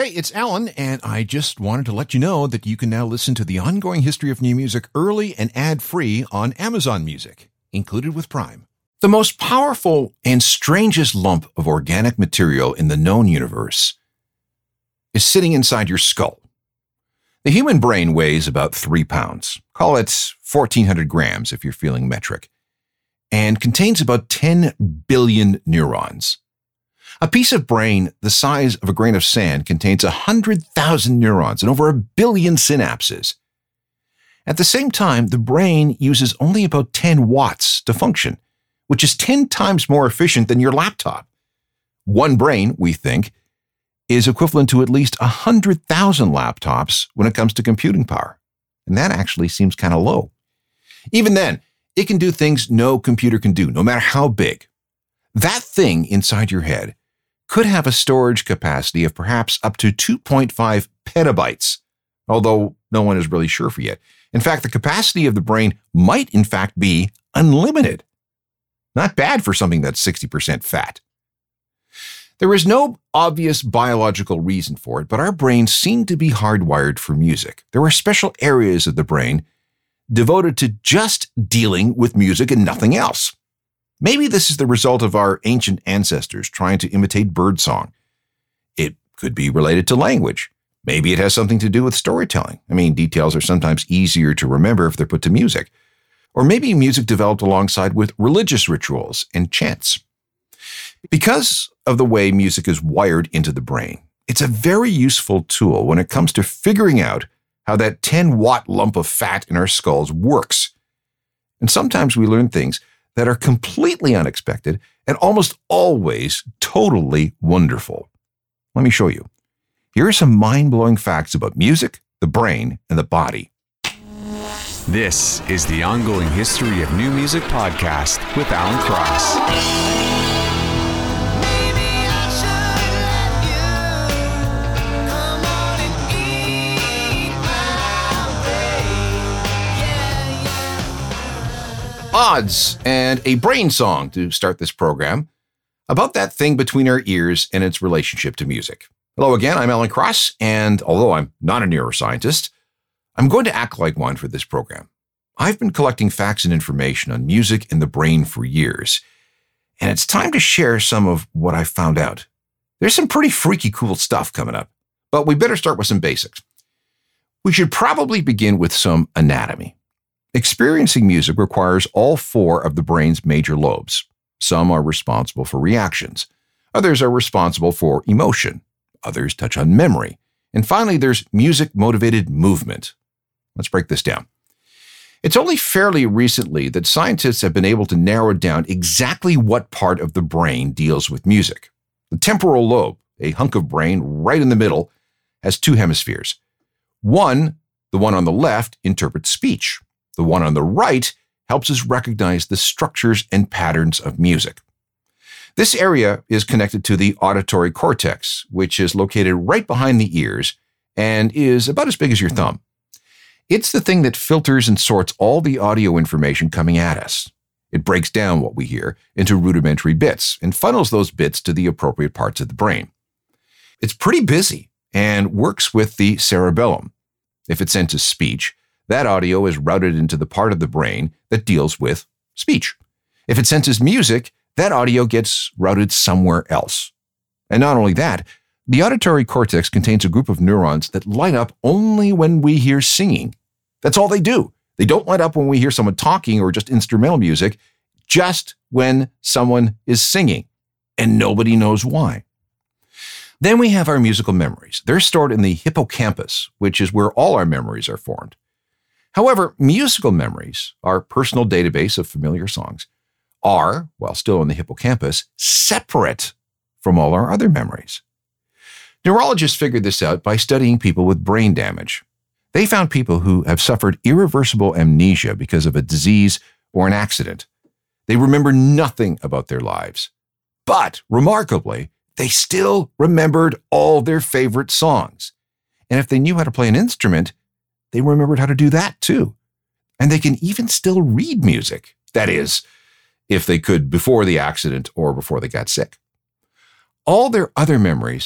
Hey, it's Alan, and I just wanted to let you know that you can now listen to the ongoing history of new music early and ad-free on Amazon Music, included with Prime. The most powerful and strangest lump of organic material in the known universe is sitting inside your skull. The human brain weighs about 3 pounds. Call it 1,400 grams if you're feeling metric, and contains about 10 billion neurons. A piece of brain the size of a grain of sand contains 100,000 neurons and over 1 billion synapses. At the same time, the brain uses only about 10 watts to function, which is 10 times more efficient than your laptop. One brain, we think, is equivalent to at least 100,000 laptops when it comes to computing power. And that actually seems kind of low. Even then, it can do things no computer can do, no matter how big. That thing inside your head could have a storage capacity of perhaps up to 2.5 petabytes, although no one is really sure for yet. In fact, the capacity of the brain might in fact be unlimited. Not bad for something that's 60% fat. There is no obvious biological reason for it, but our brains seem to be hardwired for music. There are special areas of the brain devoted to just dealing with music and nothing else. Maybe this is the result of our ancient ancestors trying to imitate birdsong. It could be related to language. Maybe it has something to do with storytelling. Details are sometimes easier to remember if they're put to music. Or maybe music developed alongside with religious rituals and chants. Because of the way music is wired into the brain, it's a very useful tool when it comes to figuring out how that 10-watt lump of fat in our skulls works. And sometimes we learn things that are completely unexpected and almost always totally wonderful. Let me show you. Here are some mind-blowing facts about music, the brain, and the body. This is the Ongoing History of New Music podcast with Alan Cross. Odds and a brain song to start this program about that thing between our ears and its relationship to music. Hello again, I'm Alan Cross, and although I'm not a neuroscientist, I'm going to act like one for this program. I've been collecting facts and information on music and the brain for years, and it's time to share some of what I found out. There's some pretty freaky cool stuff coming up, but we better start with some basics. We should probably begin with some anatomy. Experiencing music requires all 4 of the brain's major lobes. Some are responsible for reactions. Others are responsible for emotion. Others touch on memory. And finally, there's music-motivated movement. Let's break this down. It's only fairly recently that scientists have been able to narrow down exactly what part of the brain deals with music. The temporal lobe, a hunk of brain right in the middle, has 2 hemispheres. One, the one on the left, interprets speech. The one on the right helps us recognize the structures and patterns of music. This area is connected to the auditory cortex, which is located right behind the ears and is about as big as your thumb. It's the thing that filters and sorts all the audio information coming at us. It breaks down what we hear into rudimentary bits and funnels those bits to the appropriate parts of the brain. It's pretty busy and works with the cerebellum. If it senses speech, that audio is routed into the part of the brain that deals with speech. If it senses music, that audio gets routed somewhere else. And not only that, the auditory cortex contains a group of neurons that light up only when we hear singing. That's all they do. They don't light up when we hear someone talking or just instrumental music, just when someone is singing, and nobody knows why. Then we have our musical memories. They're stored in the hippocampus, which is where all our memories are formed. However, musical memories, our personal database of familiar songs, are, while still in the hippocampus, separate from all our other memories. Neurologists figured this out by studying people with brain damage. They found people who have suffered irreversible amnesia because of a disease or an accident. They remember nothing about their lives. But, remarkably, they still remembered all their favorite songs. And if they knew how to play an instrument, they remembered how to do that too. And they can even still read music. That is, if they could before the accident or before they got sick. All their other memories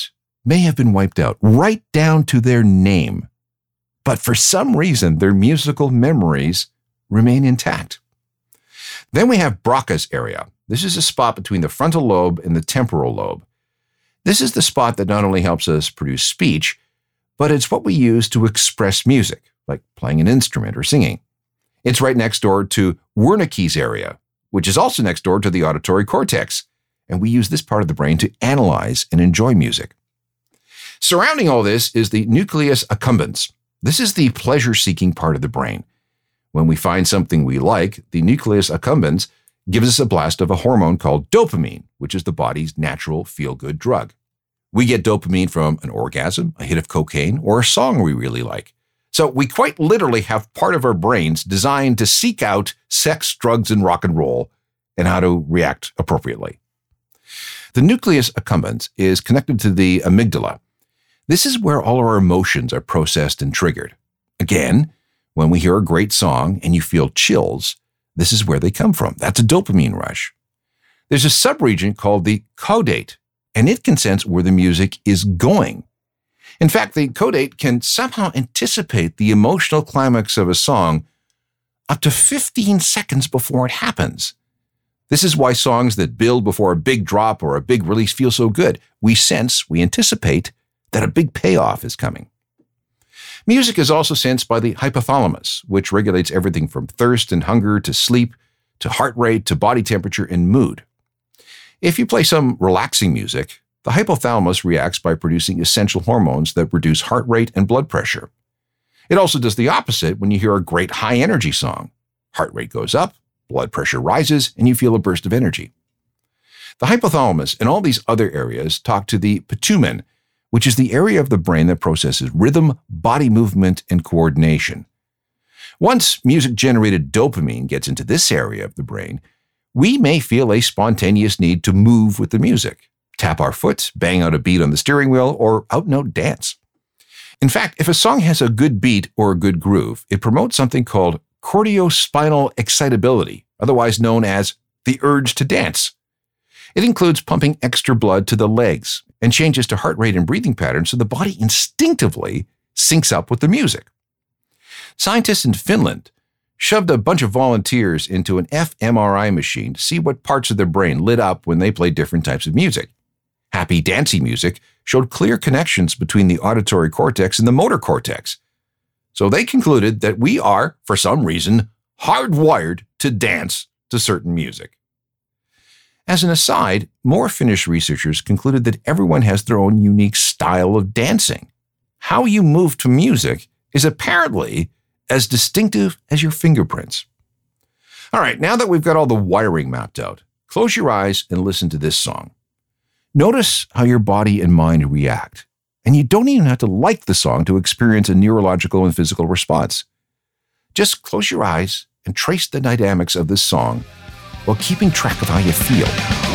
may have been wiped out, right down to their name. But for some reason, their musical memories remain intact. Then we have Broca's area. This is a spot between the frontal lobe and the temporal lobe. This is the spot that not only helps us produce speech, but it's what we use to express music, like playing an instrument or singing. It's right next door to Wernicke's area, which is also next door to the auditory cortex, and we use this part of the brain to analyze and enjoy music. Surrounding all this is the nucleus accumbens. This is the pleasure-seeking part of the brain. When we find something we like, the nucleus accumbens gives us a blast of a hormone called dopamine, which is the body's natural feel-good drug. We get dopamine from an orgasm, a hit of cocaine, or a song we really like. So we quite literally have part of our brains designed to seek out sex, drugs, and rock and roll, and how to react appropriately. The nucleus accumbens is connected to the amygdala. This is where all our emotions are processed and triggered. Again, when we hear a great song and you feel chills, this is where they come from. That's a dopamine rush. There's a subregion called the caudate, and it can sense where the music is going. In fact, the caudate can somehow anticipate the emotional climax of a song up to 15 seconds before it happens. This is why songs that build before a big drop or a big release feel so good. We anticipate that a big payoff is coming. Music is also sensed by the hypothalamus, which regulates everything from thirst and hunger to sleep, to heart rate, to body temperature and mood. If you play some relaxing music, the hypothalamus reacts by producing essential hormones that reduce heart rate and blood pressure. It also does the opposite when you hear a great high-energy song. Heart rate goes up, blood pressure rises, and you feel a burst of energy. The hypothalamus and all these other areas talk to the pitumen, which is the area of the brain that processes rhythm, body movement, and coordination. Once music-generated dopamine gets into this area of the brain, we may feel a spontaneous need to move with the music, tap our foot, bang out a beat on the steering wheel, or out-note dance. In fact, if a song has a good beat or a good groove, it promotes something called cortiospinal excitability, otherwise known as the urge to dance. It includes pumping extra blood to the legs and changes to heart rate and breathing patterns so the body instinctively syncs up with the music. Scientists in Finland shoved a bunch of volunteers into an fMRI machine to see what parts of their brain lit up when they played different types of music. Happy, dancey music showed clear connections between the auditory cortex and the motor cortex. So they concluded that we are, for some reason, hardwired to dance to certain music. As an aside, more Finnish researchers concluded that everyone has their own unique style of dancing. How you move to music is apparently as distinctive as your fingerprints. All right, now that we've got all the wiring mapped out, close your eyes and listen to this song. Notice how your body and mind react, and you don't even have to like the song to experience a neurological and physical response. Just close your eyes and trace the dynamics of this song while keeping track of how you feel.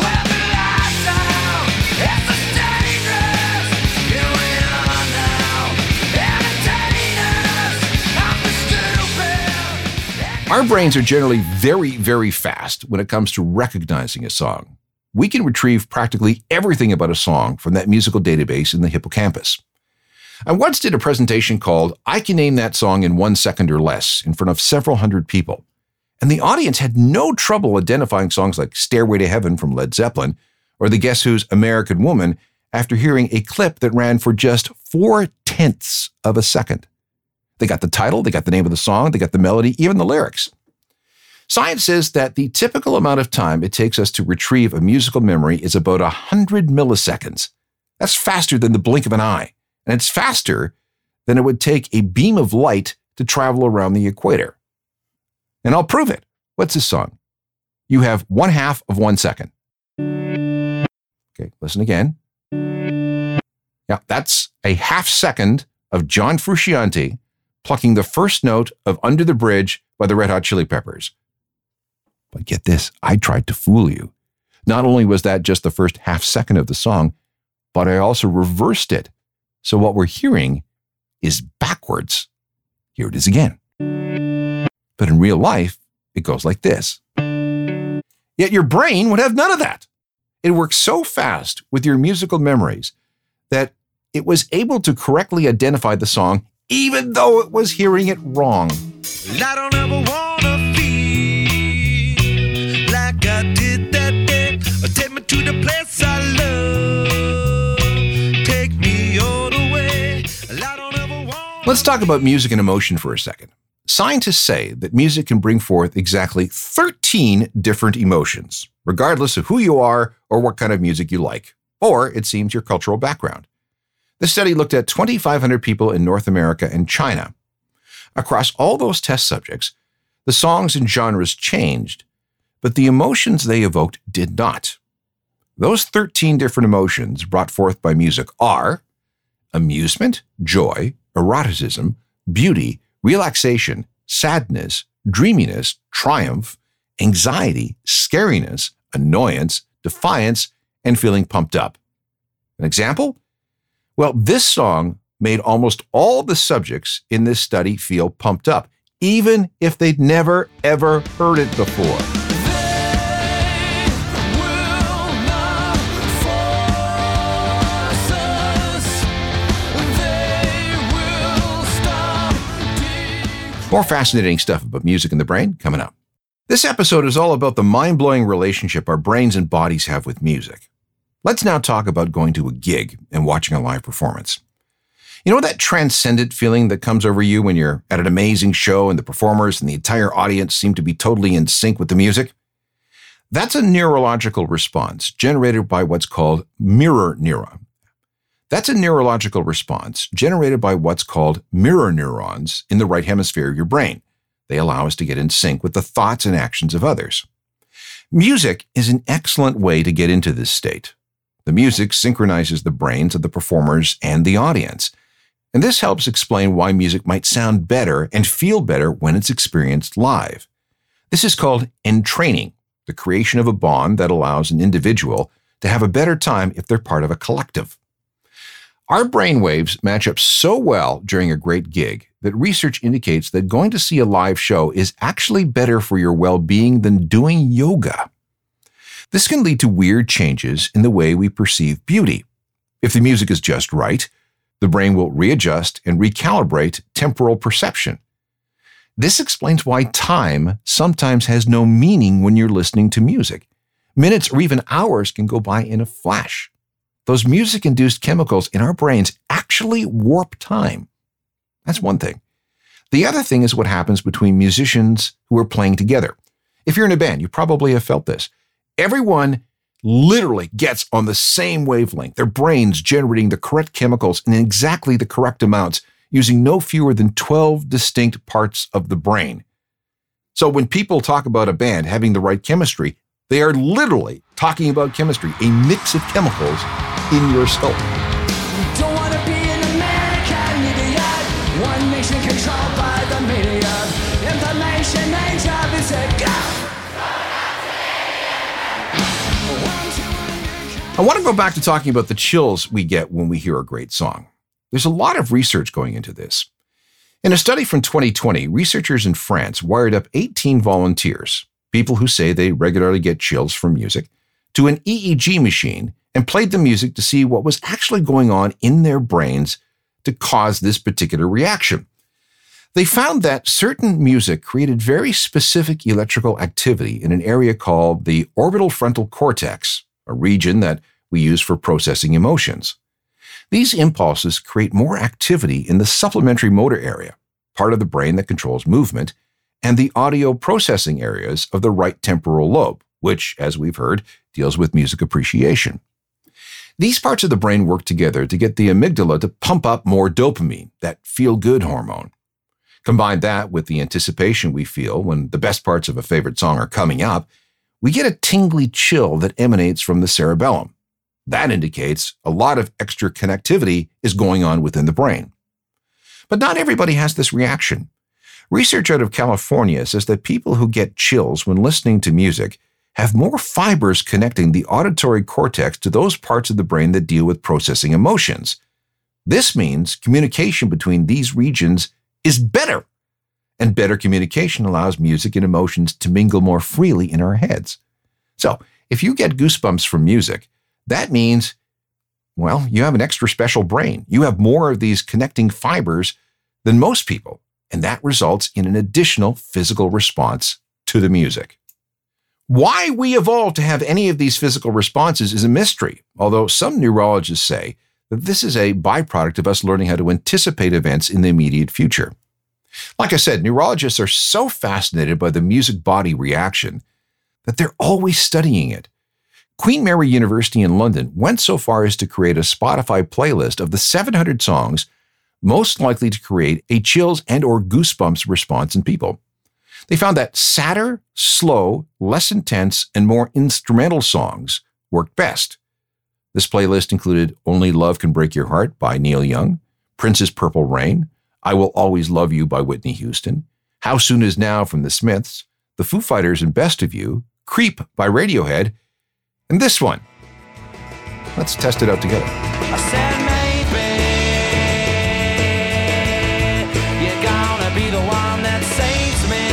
Our brains are generally very, very fast when it comes to recognizing a song. We can retrieve practically everything about a song from that musical database in the hippocampus. I once did a presentation called I Can Name That Song in 1 Second or Less in front of several hundred people. And the audience had no trouble identifying songs like Stairway to Heaven from Led Zeppelin or the Guess Who's American Woman after hearing a clip that ran for just 0.4 of a second. They got the title, they got the name of the song, they got the melody, even the lyrics. Science says that the typical amount of time it takes us to retrieve a musical memory is about 100 milliseconds. That's faster than the blink of an eye, and it's faster than it would take a beam of light to travel around the equator. And I'll prove it. What's this song? You have 1/2 of 1 second. Okay, listen again. Yeah, that's a 1/2 second of John Frusciante plucking the first note of Under the Bridge by the Red Hot Chili Peppers. But get this, I tried to fool you. Not only was that just the first 1/2 second of the song, but I also reversed it. So what we're hearing is backwards. Here it is again. But in real life, it goes like this. Yet your brain would have none of that. It works so fast with your musical memories that it was able to correctly identify the song even though it was hearing it wrong. I don't ever wanna feel like I did that day. Take me to the place I love. Take me all the way. I don't ever want. Let's talk about music and emotion for a second. Scientists say that music can bring forth exactly 13 different emotions, regardless of who you are or what kind of music you like, or it seems your cultural background. The study looked at 2,500 people in North America and China. Across all those test subjects, the songs and genres changed, but the emotions they evoked did not. Those 13 different emotions brought forth by music are amusement, joy, eroticism, beauty, relaxation, sadness, dreaminess, triumph, anxiety, scariness, annoyance, defiance, and feeling pumped up. An example? Well, this song made almost all the subjects in this study feel pumped up, even if they'd never, ever heard it before. More fascinating stuff about music and the brain coming up. This episode is all about the mind-blowing relationship our brains and bodies have with music. Let's now talk about going to a gig and watching a live performance. You know that transcendent feeling that comes over you when you're at an amazing show and the performers and the entire audience seem to be totally in sync with the music? That's a neurological response generated by what's called mirror neuron. That's a neurological response generated by what's called mirror neurons in the right hemisphere of your brain. They allow us to get in sync with the thoughts and actions of others. Music is an excellent way to get into this state. The music synchronizes the brains of the performers and the audience. And this helps explain why music might sound better and feel better when it's experienced live. This is called entraining, the creation of a bond that allows an individual to have a better time if they're part of a collective. Our brainwaves match up so well during a great gig that research indicates that going to see a live show is actually better for your well-being than doing yoga. This can lead to weird changes in the way we perceive beauty. If the music is just right, the brain will readjust and recalibrate temporal perception. This explains why time sometimes has no meaning when you're listening to music. Minutes or even hours can go by in a flash. Those music-induced chemicals in our brains actually warp time. That's one thing. The other thing is what happens between musicians who are playing together. If you're in a band, you probably have felt this. Everyone literally gets on the same wavelength, their brains generating the correct chemicals in exactly the correct amounts, using no fewer than 12 distinct parts of the brain. So when people talk about a band having the right chemistry, they are literally talking about chemistry, a mix of chemicals in your soul. Don't want to be an American idiot. One nation controlled by the media. Information age of is a go. I want to go back to talking about the chills we get when we hear a great song. There's a lot of research going into this. In a study from 2020, researchers in France wired up 18 volunteers, people who say they regularly get chills from music, to an EEG machine and played the music to see what was actually going on in their brains to cause this particular reaction. They found that certain music created very specific electrical activity in an area called the orbital frontal cortex, a region that we use for processing emotions. These impulses create more activity in the supplementary motor area, part of the brain that controls movement, and the audio processing areas of the right temporal lobe, which, as we've heard, deals with music appreciation. These parts of the brain work together to get the amygdala to pump up more dopamine, that feel-good hormone. Combine that with the anticipation we feel when the best parts of a favorite song are coming up, we get a tingly chill that emanates from the cerebellum. That indicates a lot of extra connectivity is going on within the brain. But not everybody has this reaction. Research out of California says that people who get chills when listening to music have more fibers connecting the auditory cortex to those parts of the brain that deal with processing emotions. This means communication between these regions is better, and better communication allows music and emotions to mingle more freely in our heads. So, if you get goosebumps from music, that means well, you have an extra special brain. You have more of these connecting fibers than most people, and that results in an additional physical response to the music. Why we evolved to have any of these physical responses is a mystery, although some neurologists say that this is a byproduct of us learning how to anticipate events in the immediate future. Like I said, neurologists are so fascinated by the music-body reaction that they're always studying it. Queen Mary University in London went so far as to create a Spotify playlist of the 700 songs most likely to create a chills and or goosebumps response in people. They found that sadder, slow, less intense, and more instrumental songs worked best. This playlist included Only Love Can Break Your Heart by Neil Young, Prince's Purple Rain, I Will Always Love You by Whitney Houston, How Soon Is Now from the Smiths, The Foo Fighters and Best of You, Creep by Radiohead, and this one. Let's test it out together. I said maybe you're gonna be the one that saves me.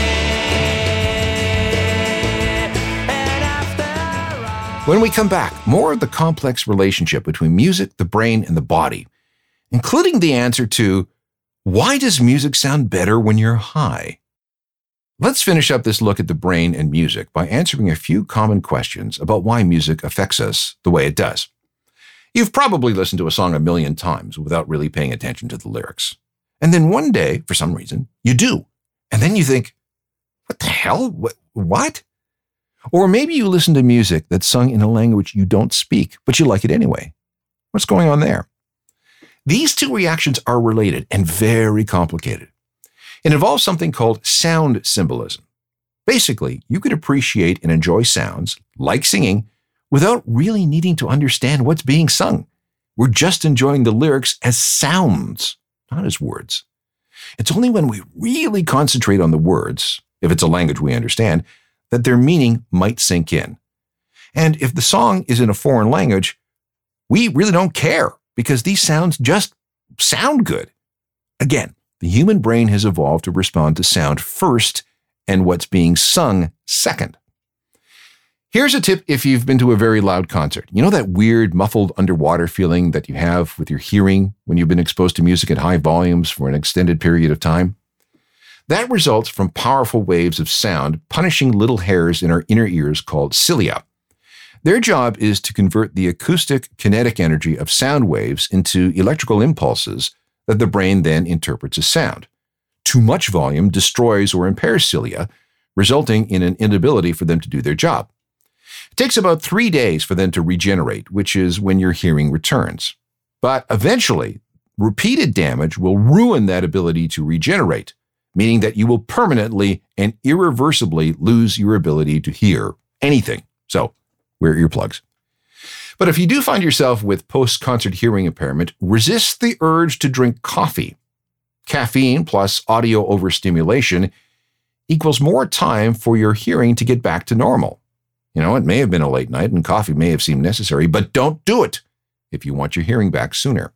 And after all, When we come back, more of the complex relationship between music, the brain, and the body, including the answer to, why does music sound better when you're high? Let's finish up this look at the brain and music by answering a few common questions about why music affects us the way it does. You've probably listened to a song a million times without really paying attention to the lyrics. And then one day, for some reason, you do. And then you think, what the hell? What? Or maybe you listen to music that's sung in a language you don't speak, but you like it anyway. What's going on there? These two reactions are related and very complicated. It involves something called sound symbolism. Basically, you could appreciate and enjoy sounds, like singing, without really needing to understand what's being sung. We're just enjoying the lyrics as sounds, not as words. It's only when we really concentrate on the words, if it's a language we understand, that their meaning might sink in. And if the song is in a foreign language, we really don't care because these sounds just sound good. Again, the human brain has evolved to respond to sound first and what's being sung second. Here's a tip if you've been to a very loud concert. You know that weird muffled underwater feeling that you have with your hearing when you've been exposed to music at high volumes for an extended period of time? That results from powerful waves of sound punishing little hairs in our inner ears called cilia. Their job is to convert the acoustic kinetic energy of sound waves into electrical impulses that the brain then interprets as sound. Too much volume destroys or impairs cilia, resulting in an inability for them to do their job. It takes about 3 days for them to regenerate, which is when your hearing returns. But eventually, repeated damage will ruin that ability to regenerate, meaning that you will permanently and irreversibly lose your ability to hear anything. So, wear earplugs. But if you do find yourself with post-concert hearing impairment, resist the urge to drink coffee. Caffeine plus audio overstimulation equals more time for your hearing to get back to normal. You know, it may have been a late night and coffee may have seemed necessary, but don't do it if you want your hearing back sooner.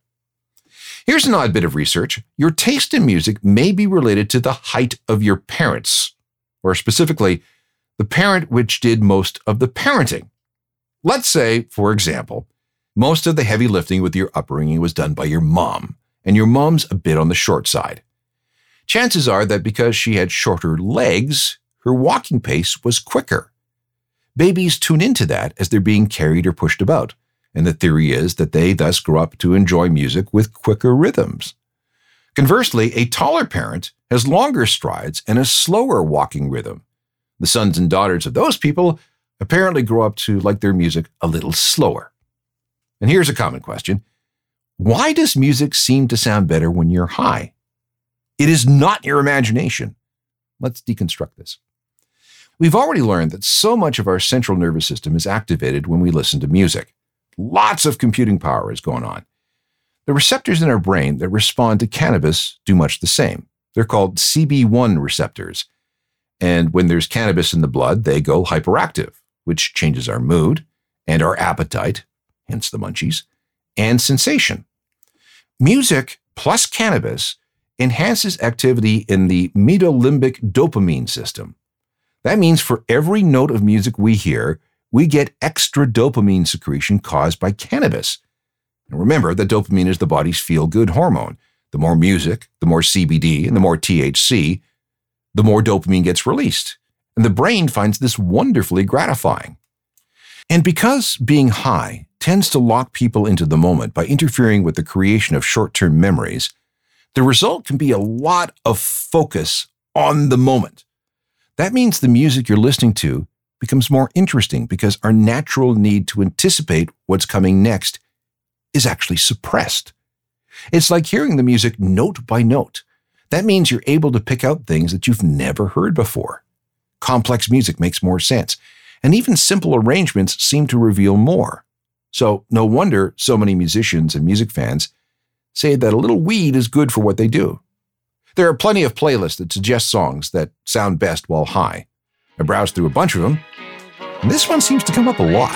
Here's an odd bit of research. Your taste in music may be related to the height of your parents, or specifically, the parent which did most of the parenting. Let's say, for example, most of the heavy lifting with your upbringing was done by your mom, and your mom's a bit on the short side. Chances are that because she had shorter legs, her walking pace was quicker. Babies tune into that as they're being carried or pushed about, and the theory is that they thus grow up to enjoy music with quicker rhythms. Conversely, a taller parent has longer strides and a slower walking rhythm. The sons and daughters of those people apparently grow up to like their music a little slower. And here's a common question. Why does music seem to sound better when you're high? It is not your imagination. Let's deconstruct this. We've already learned that so much of our central nervous system is activated when we listen to music. Lots of computing power is going on. The receptors in our brain that respond to cannabis do much the same. They're called CB1 receptors. And when there's cannabis in the blood, they go hyperactive, which changes our mood and our appetite, hence the munchies, and sensation. Music plus cannabis enhances activity in the mesolimbic dopamine system. That means for every note of music we hear, we get extra dopamine secretion caused by cannabis. And remember that dopamine is the body's feel-good hormone. The more music, the more CBD, and the more THC, the more dopamine gets released. And the brain finds this wonderfully gratifying. And because being high tends to lock people into the moment by interfering with the creation of short-term memories, the result can be a lot of focus on the moment. That means the music you're listening to becomes more interesting because our natural need to anticipate what's coming next is actually suppressed. It's like hearing the music note by note. That means you're able to pick out things that you've never heard before. Complex music makes more sense, and even simple arrangements seem to reveal more. So no wonder so many musicians and music fans say that a little weed is good for what they do. There are plenty of playlists that suggest songs that sound best while high. I browsed through a bunch of them, and this one seems to come up a lot.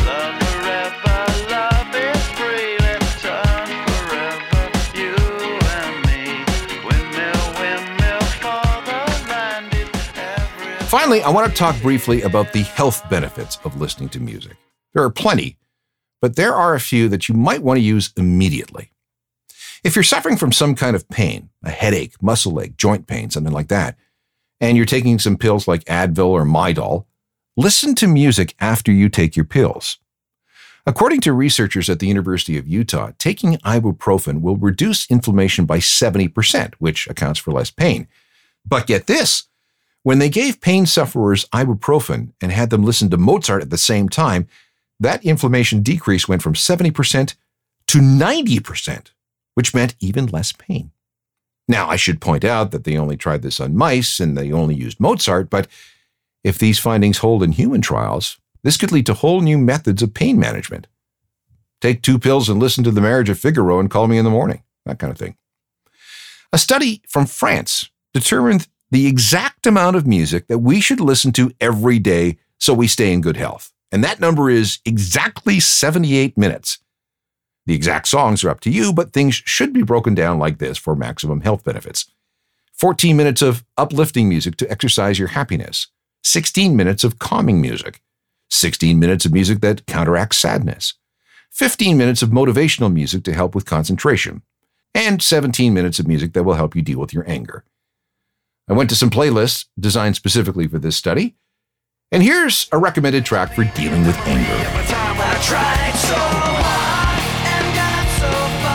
Finally, I want to talk briefly about the health benefits of listening to music. There are plenty, but there are a few that you might want to use immediately. If you're suffering from some kind of pain, a headache, muscle ache, joint pain, something like that, and you're taking some pills like Advil or Midol, listen to music after you take your pills. According to researchers at the University of Utah, taking ibuprofen will reduce inflammation by 70%, which accounts for less pain. But get this, when they gave pain sufferers ibuprofen and had them listen to Mozart at the same time, that inflammation decrease went from 70% to 90%, which meant even less pain. Now, I should point out that they only tried this on mice and they only used Mozart, but if these findings hold in human trials, this could lead to whole new methods of pain management. Take 2 pills and listen to The Marriage of Figaro and call me in the morning, that kind of thing. A study from France determined the exact amount of music that we should listen to every day so we stay in good health. And that number is exactly 78 minutes. The exact songs are up to you, but things should be broken down like this for maximum health benefits. 14 minutes of uplifting music to exercise your happiness. 16 minutes of calming music. 16 minutes of music that counteracts sadness. 15 minutes of motivational music to help with concentration. And 17 minutes of music that will help you deal with your anger. I went to some playlists designed specifically for this study, and here's a recommended track for dealing with anger. I tried so hard and got so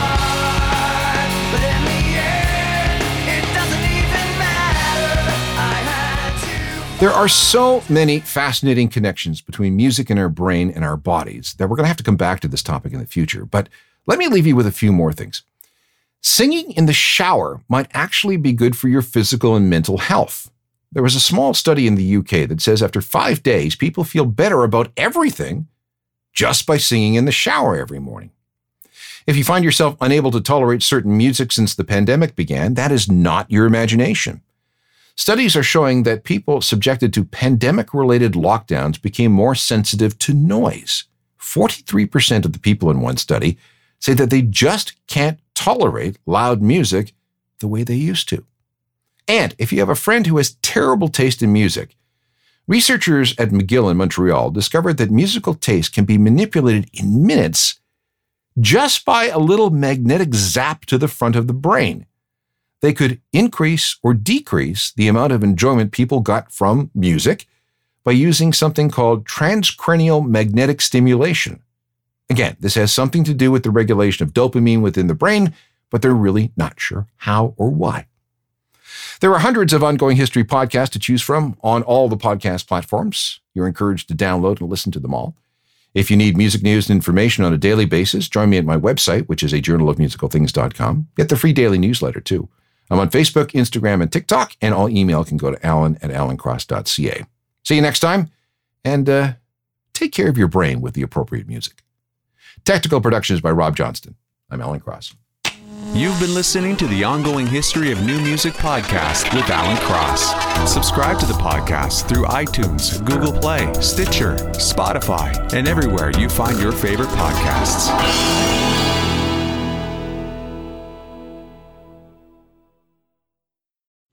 far, but in the end, it doesn't even matter. I had to. There are so many fascinating connections between music and our brain and our bodies that we're going to have to come back to this topic in the future, but let me leave you with a few more things. Singing in the shower might actually be good for your physical and mental health. There was a small study in the UK that says after 5 days, people feel better about everything just by singing in the shower every morning. If you find yourself unable to tolerate certain music since the pandemic began, that is not your imagination. Studies are showing that people subjected to pandemic-related lockdowns became more sensitive to noise. 43% of the people in one study say that they just can't tolerate loud music the way they used to. And if you have a friend who has terrible taste in music, researchers at McGill in Montreal discovered that musical taste can be manipulated in minutes just by a little magnetic zap to the front of the brain. They could increase or decrease the amount of enjoyment people got from music by using something called transcranial magnetic stimulation. Again, this has something to do with the regulation of dopamine within the brain, but they're really not sure how or why. There are hundreds of Ongoing History podcasts to choose from on all the podcast platforms. You're encouraged to download and listen to them all. If you need music news and information on a daily basis, join me at my website, which is ajournalofmusicalthings.com. Get the free daily newsletter, too. I'm on Facebook, Instagram, and TikTok, and all email can go to alan@alancross.ca. See you next time, and take care of your brain with the appropriate music. Technical production is by Rob Johnston. I'm Alan Cross. You've been listening to the Ongoing History of New Music podcast with Alan Cross. Subscribe to the podcast through iTunes, Google Play, Stitcher, Spotify, and everywhere you find your favorite podcasts.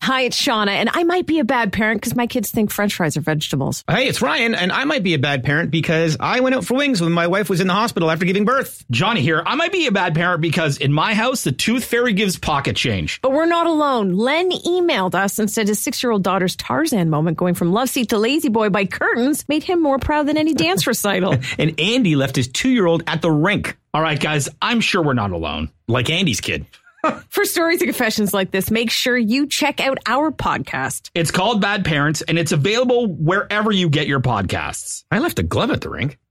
Hi, it's Shauna, and I might be a bad parent because my kids think French fries are vegetables. Hey, it's Ryan, and I might be a bad parent because I went out for wings when my wife was in the hospital after giving birth. Johnny here. I might be a bad parent because in my house, the tooth fairy gives pocket change. But we're not alone. Len emailed us and said his 6-year-old daughter's Tarzan moment going from love seat to lazy boy by curtains made him more proud than any dance recital. And Andy left his 2-year-old at the rink. All right, guys, I'm sure we're not alone. Like Andy's kid. For stories and confessions like this, make sure you check out our podcast. It's called Bad Parents, and it's available wherever you get your podcasts. I left a glove at the rink.